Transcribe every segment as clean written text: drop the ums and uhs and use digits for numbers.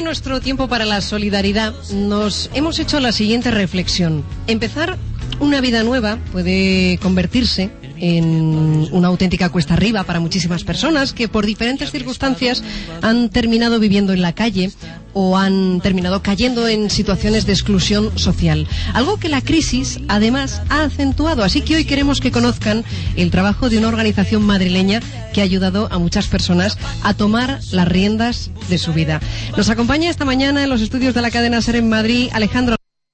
nuestro tiempo para la solidaridad, nos hemos hecho la siguiente reflexión. Empezar una vida nueva puede convertirse en una auténtica cuesta arriba para muchísimas personas que por diferentes circunstancias han terminado viviendo en la calle o han terminado cayendo en situaciones de exclusión social. Algo que la crisis, además, ha acentuado. Así que hoy queremos que conozcan el trabajo de una organización madrileña que ha ayudado a muchas personas a tomar las riendas de su vida. Nos acompaña esta mañana en los estudios de la cadena SER en Madrid Alejandro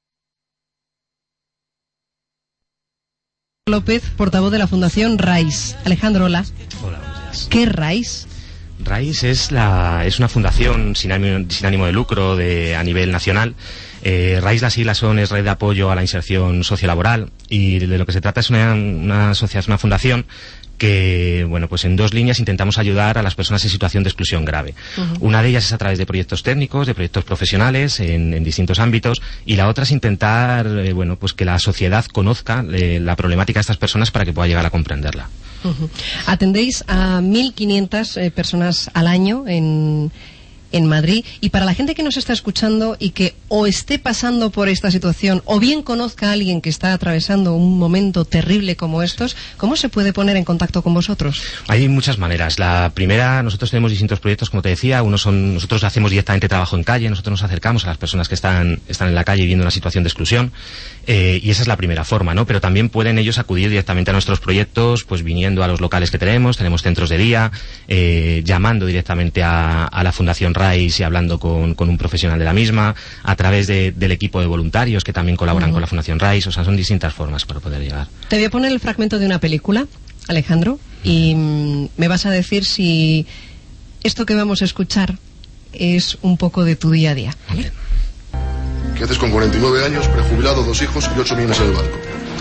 López, portavoz de la Fundación RAIS. Alejandro, hola. Hola, buenos días. ¿Qué es RAIS? RAIS es una fundación sin ánimo de lucro a nivel nacional. RAIS, las siglas son Red de Apoyo a la Inserción Sociolaboral, y de lo que se trata es una fundación que, bueno, pues en dos líneas intentamos ayudar a las personas en situación de exclusión grave. Una de ellas es a través de proyectos técnicos, de proyectos profesionales en distintos ámbitos, y la otra es intentar, pues que la sociedad conozca la problemática de estas personas para que pueda llegar a comprenderla. Atendéis a 1.500 personas al año en Madrid, y para la gente que nos está escuchando y que o esté pasando por esta situación o bien conozca a alguien que está atravesando un momento terrible como estos, ¿cómo se puede poner en contacto con vosotros? Hay muchas maneras. La primera, nosotros tenemos distintos proyectos, como te decía. Nosotros hacemos directamente trabajo en calle, nosotros nos acercamos a las personas que están en la calle viviendo una situación de exclusión, y esa es la primera forma, ¿no? Pero también pueden ellos acudir directamente a nuestros proyectos, pues viniendo a los locales que tenemos centros de día, llamando directamente a la Fundación RAIS y hablando con un profesional de la misma, a través del equipo de voluntarios que también colaboran con la Fundación RAIS. O sea, son distintas formas para poder llegar. Te voy a poner el fragmento de una película, Alejandro, y me vas a decir si esto que vamos a escuchar es un poco de tu día a día, ¿vale? ¿Qué haces con 49 años, prejubilado, 2 hijos y 8 millones en el banco?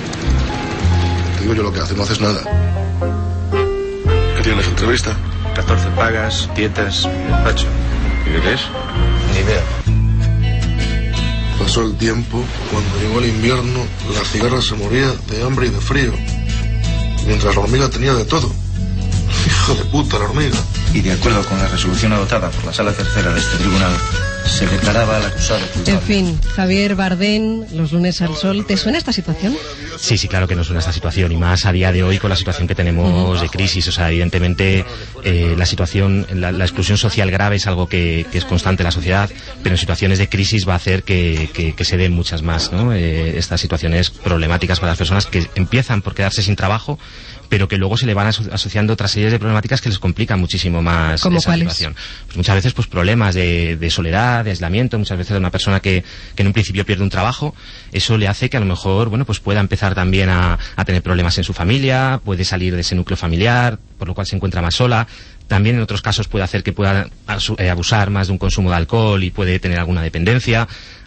Te digo yo lo que haces, no haces nada. ¿Qué tienes, entrevista? 14 pagas, dietas, despacho. ¿Y qué es? Ni idea. Pasó el tiempo, cuando llegó el invierno, la cigarra se moría de hambre y de frío, mientras la hormiga tenía de todo. Hijo de puta, la hormiga. Y de acuerdo con la resolución adoptada por la Sala Tercera de este tribunal, se declaraba al acusado culpable. En fin, Javier Bardén, Los lunes al sol. ¿Te suena esta situación? Sí, claro que nos suena esta situación, y más a día de hoy con la situación que tenemos de crisis. O sea, evidentemente la situación, la exclusión social grave es algo que es constante en la sociedad, pero en situaciones de crisis va a hacer que se den muchas más, ¿no? Estas situaciones problemáticas para las personas que empiezan por quedarse sin trabajo, pero que luego se le van asociando otras series de problemáticas que les complican muchísimo más esa situación. Pues muchas veces pues problemas de soledad, de aislamiento, muchas veces de una persona que en un principio pierde un trabajo, eso le hace que a lo mejor, pues pueda empezar también a tener problemas en su familia, puede salir de ese núcleo familiar, por lo cual se encuentra más sola. También en otros casos puede hacer que pueda abusar más de un consumo de alcohol y puede tener alguna dependencia.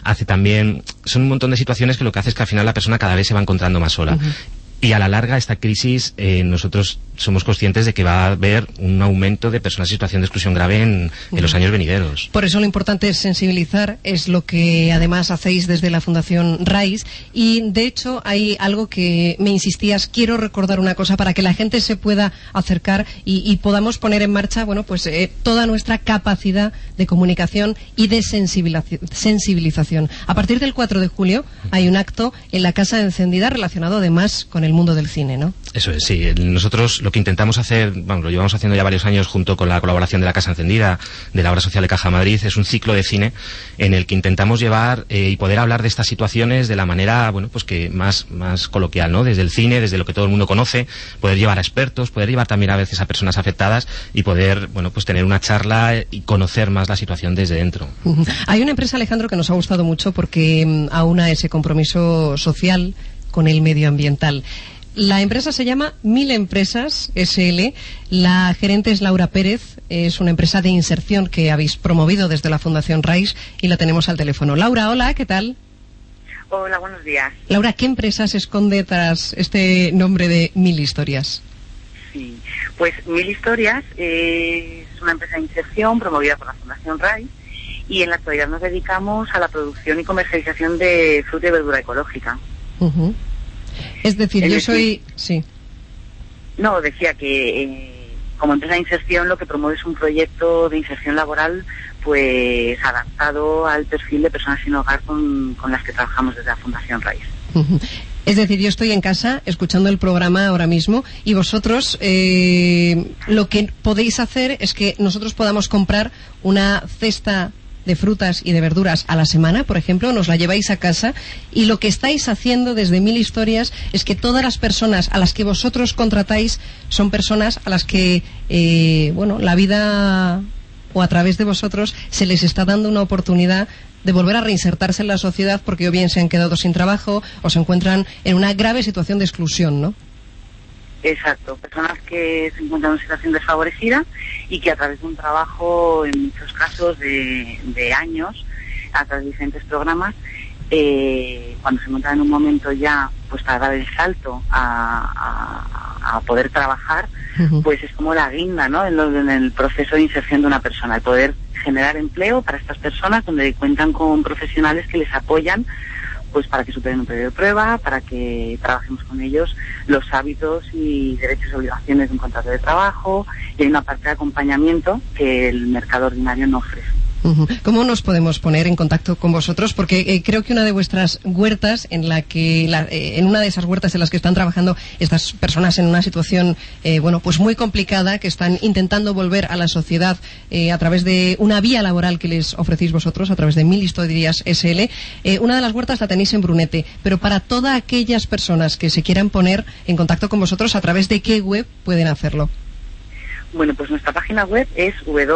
Son un montón de situaciones que lo que hace es que al final la persona cada vez se va encontrando más sola. Y a la larga esta crisis, nosotros somos conscientes de que va a haber un aumento de personas en situación de exclusión grave en los años venideros. Por eso lo importante es sensibilizar, es lo que además hacéis desde la Fundación RAIS, y de hecho hay algo que me insistías, quiero recordar una cosa para que la gente se pueda acercar y podamos poner en marcha, toda nuestra capacidad de comunicación y de sensibilización. A partir del 4 de julio hay un acto en la Casa Encendida relacionado además con el mundo del cine, ¿no? Eso es, sí. Nosotros lo que intentamos hacer, lo llevamos haciendo ya varios años junto con la colaboración de la Casa Encendida, de la Obra Social de Caja Madrid, es un ciclo de cine en el que intentamos llevar y poder hablar de estas situaciones de la manera, que más coloquial, ¿no? Desde el cine, desde lo que todo el mundo conoce, poder llevar a expertos, poder llevar también a veces a personas afectadas y poder, tener una charla y conocer más la situación desde dentro. Hay una empresa, Alejandro, que nos ha gustado mucho porque aúna ese compromiso social con el medioambiental. La empresa se llama 1000 Empresas SL. La gerente es Laura Pérez. Es una empresa de inserción que habéis promovido desde la Fundación RAIS y la tenemos al teléfono. Laura, hola, ¿qué tal? Hola, buenos días. Laura, ¿qué empresa se esconde tras este nombre de 1000 Historias? Sí, pues 1000 Historias es una empresa de inserción promovida por la Fundación RAIS, y en la actualidad nos dedicamos a la producción y comercialización de fruta y verdura ecológica. Es decir, Sí. No, decía que como empresa de inserción lo que promueve es un proyecto de inserción laboral pues adaptado al perfil de personas sin hogar con las que trabajamos desde la Fundación Raíz. Es decir, yo estoy en casa escuchando el programa ahora mismo y vosotros lo que podéis hacer es que nosotros podamos comprar una cesta de frutas y de verduras a la semana, por ejemplo, nos la lleváis a casa, y lo que estáis haciendo desde Mil Historias es que todas las personas a las que vosotros contratáis son personas a las que, la vida, o a través de vosotros, se les está dando una oportunidad de volver a reinsertarse en la sociedad, porque o bien se han quedado sin trabajo o se encuentran en una grave situación de exclusión, ¿no? Exacto, personas que se encuentran en una situación desfavorecida y que a través de un trabajo, en muchos casos de años, a través de diferentes programas, cuando se encuentran en un momento ya pues para dar el salto a poder trabajar, pues es como la guinda, ¿no? En el proceso de inserción de una persona, el poder generar empleo para estas personas, donde cuentan con profesionales que les apoyan pues para que superen un periodo de prueba, para que trabajemos con ellos los hábitos y derechos y obligaciones de un contrato de trabajo, y hay una parte de acompañamiento que el mercado ordinario no ofrece. ¿Cómo nos podemos poner en contacto con vosotros? Porque creo que una de vuestras huertas, en una de esas huertas en las que están trabajando estas personas en una situación, pues muy complicada, que están intentando volver a la sociedad a través de una vía laboral que les ofrecéis vosotros, a través de Mil Historias SL. Una de las huertas la tenéis en Brunete, pero para todas aquellas personas que se quieran poner en contacto con vosotros, ¿a través de qué web pueden hacerlo? Bueno, pues nuestra página web es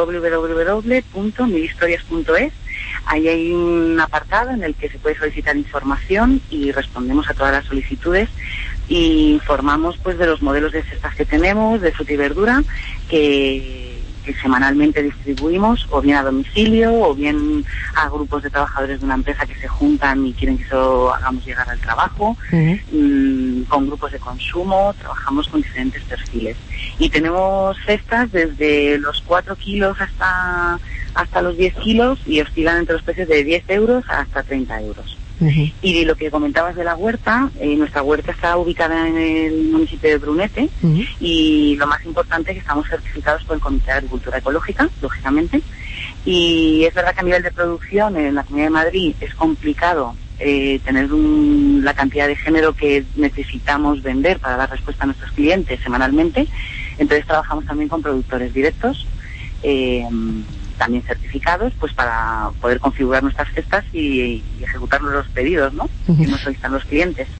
www.milhistorias.es. Ahí hay un apartado en el que se puede solicitar información y respondemos a todas las solicitudes y informamos pues de los modelos de cestas que tenemos, de fruta y verdura, que semanalmente distribuimos, o bien a domicilio, o bien a grupos de trabajadores de una empresa que se juntan y quieren que eso hagamos llegar al trabajo, con grupos de consumo, trabajamos con diferentes perfiles. Y tenemos cestas desde los 4 kilos hasta los 10 kilos y oscilan entre los precios de 10 euros hasta 30 euros. Y lo que comentabas de la huerta, nuestra huerta está ubicada en el municipio de Brunete, y lo más importante es que estamos certificados por el Comité de Agricultura Ecológica, lógicamente, y es verdad que a nivel de producción en la Comunidad de Madrid es complicado tener la cantidad de género que necesitamos vender para dar respuesta a nuestros clientes semanalmente. Entonces trabajamos también con productores directos, también certificados, pues para poder configurar nuestras cestas y ejecutar los pedidos, ¿no? Que nos solicitan los clientes.